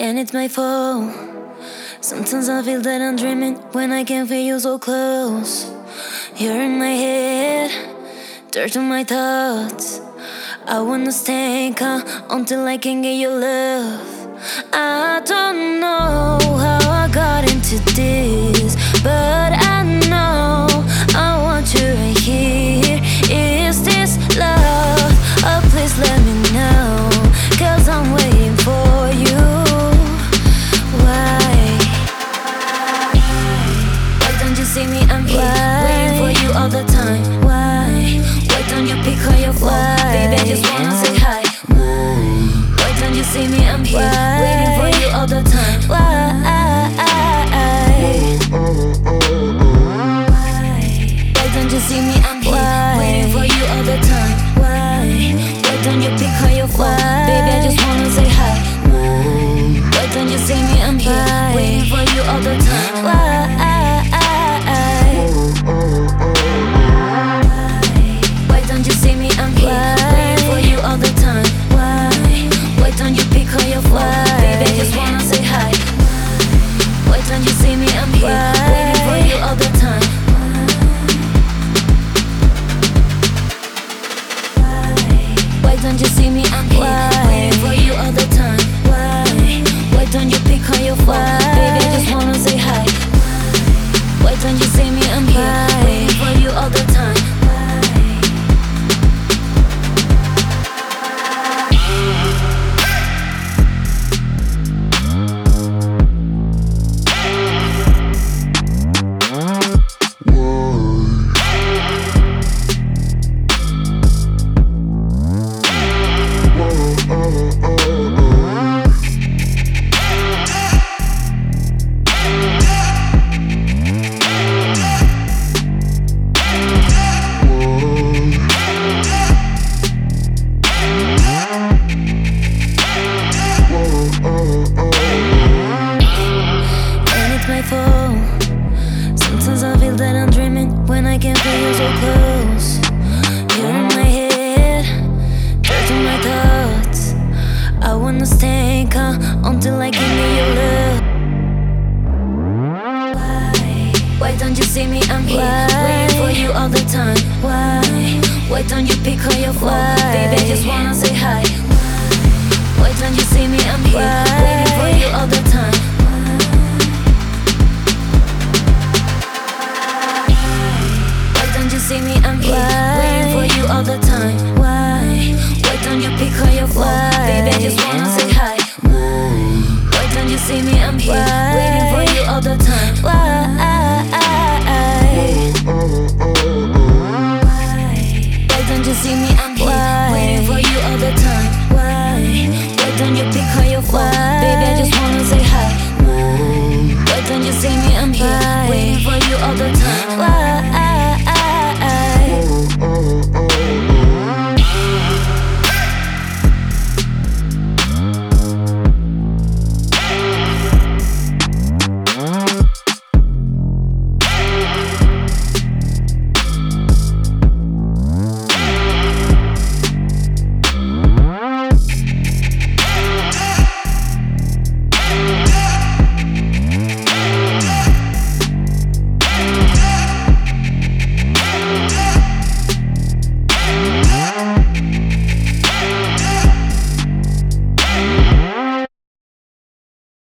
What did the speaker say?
and it's my fault. Sometimes I feel that I'm dreaming when I can feel you so close. You're in my head, dirt on my thoughts. I wanna stay calm until I can get your love. I don't know how I got into this, but I know I want you right here. Is this love? Oh, please let me know, 'cause I'm waiting for you. Why don't you see me? I'm here, waiting for you all the time. Why don't you pick up your phone? Baby, I just wanna say hi. Why don't you see me? I'm here, waiting for you all the time. Why don't you see me? I'm here, waiting for you all the time. Why don't you pick up your phone? Baby, I just wanna say hi. Why don't you see me? I'm here, waiting for you all the time. Why don't you see me? I'm here, waiting for you all the time. Why don't you pick up your phone? Baby, I just wanna say hi. Why don't you see me? I'm here, waiting for you all the time. Why don't you see me? I'm here, waiting for you all the time. Why don't you pick up your phone? Baby, I just wanna say hi. Why don't you see me? I'm here, waiting for you all the time. Sometimes I feel that I'm dreaming when I can feel you so close. You're in my head, dirt on my thoughts. I wanna stay calm until I can get your love. Why don't you see me? I'm here, waiting for you all the time. Why don't you pick up your phone? Baby, I just wanna say hi. Why don't you see me? I'm here, waiting for you all the time. See me, I'm here, waiting for you all the time. Why don't you pick up your phone? Baby, I just wanna say hi. Why don't you see me? I'm here.